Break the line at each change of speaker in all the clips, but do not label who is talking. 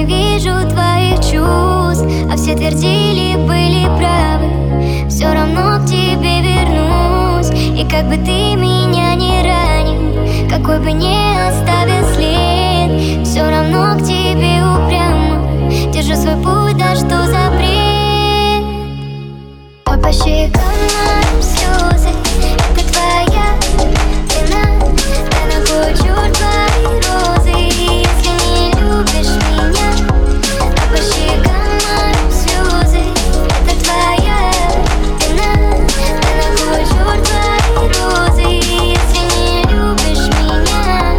вижу твоих чувств, а все твердили, были правы. Все равно к тебе вернусь, и как бы ты меня не ранил, какой бы ни оставил след, все равно к тебе упрямо держу свой путь, да что запрет. А по щекам моим слезы, это твоя вина. Я накручу твои розы, если не любишь меня. А по щекам моим слезы, это твоя вина. Я накручу твои розы, если не любишь меня.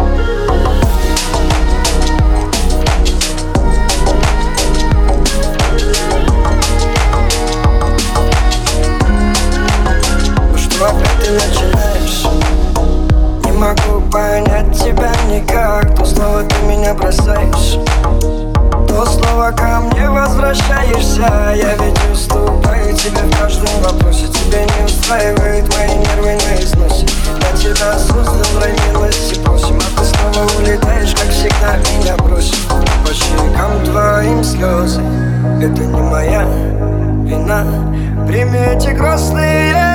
Что опять ты начинаешь? Не могу понять тебя никак. То снова ты меня бросаешь, то снова ко мне возвращаешься. Я ведь уступаю тебе в каждом вопросе. Тебя не устраивает мои нервы на износе. Я тебя создал ради милости просим, а ты снова улетаешь, как всегда меня бросишь. По щекам твоим слезы, это не моя вина. Прими эти грустные